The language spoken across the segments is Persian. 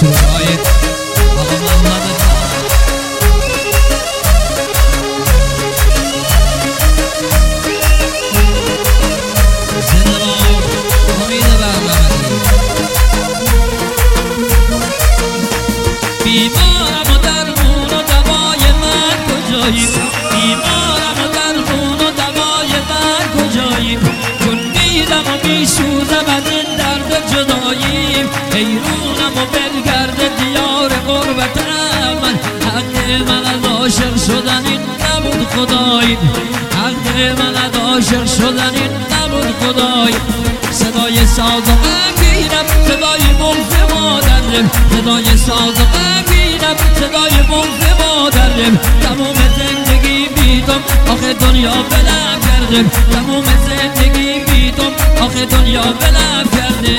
سرودهای آقا محمد زنده باد امید برنامه‌ای. بیمارم و درمون و دوای من کجایی؟ بیمارم و درمون و دوای من کجایی؟ چون میرم و میسوزم از این درد جدایی، حیرونم و بلگرد دیار غربتم. من حق من از عاشق شدن این نبود خدایی، حق من از عاشق شدن این نبود خدایی. صدای ساز و غمگینم صدای بغض مادرم، صدای ساز و غمگینم صدای بغض مادرم. تموم زندگی بیدم آخه دنیا بلم کردم، تموم زندگی بیدم آخه دنیا بلم کرده.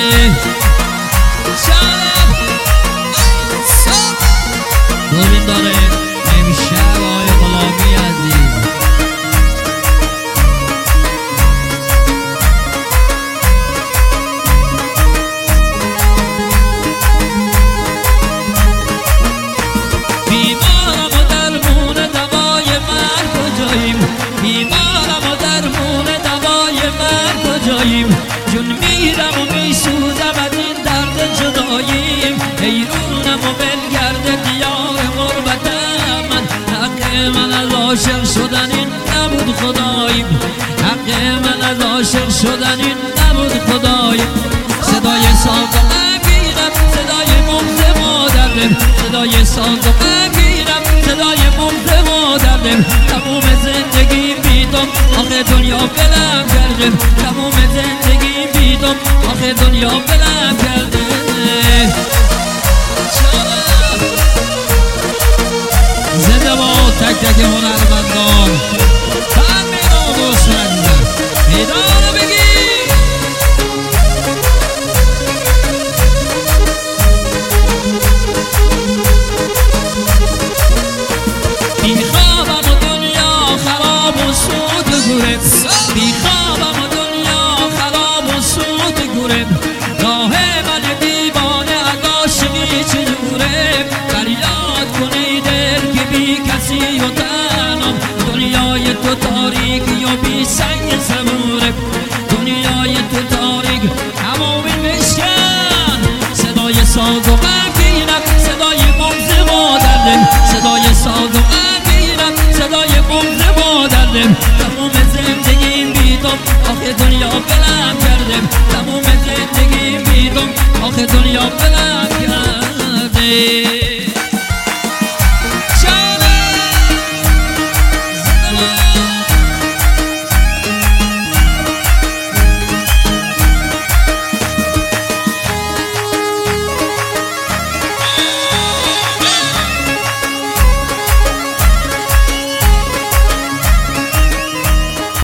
دوربین داره امشب آقای غلامی عزیز. بیمارم و درمون دوای من کجاییم؟ بیمارم و درمون دوای من کجاییم؟ جون میرم و میسوزم از این درد جداییم، حیرونم و بلگرد دیار غربتم. من حق من از عاشق شدن این نبود خداییم، حق من از عاشق شدن این نبود خداییم. صدای ساز و غمگینم صدای بغض مادرم، صدای ساز و غمگینم صدای بغض مادرم. تموم زندگی بیدم آخه دنیا بلم کردم، تموم زندگی بیدم آخه دنیا بلم کرده. زنده باد تک تک هنرمندان. همین دوست عزیزم ایدانو بگی. بیخوابم و دنیا خراب و سود گوره، بیخوابم و دنیا خراب و سود گوره. راه من دیوانه از عاشقی چجوره؟ فریاد کنی دل که بی کسی و تنم. دنیای تو تاریکی و بی سنگ صبوره، دنیای تو تاریک همومی بشکن. صدای ساز و غمگینم صدای بغض مادرم، صدای ساز و غمگینم صدای بغض مادرم. تموم زندگی بیدم آخه دنیا بلم کردم، تموم زندگی بیدم آخه دنیا بلم کرده.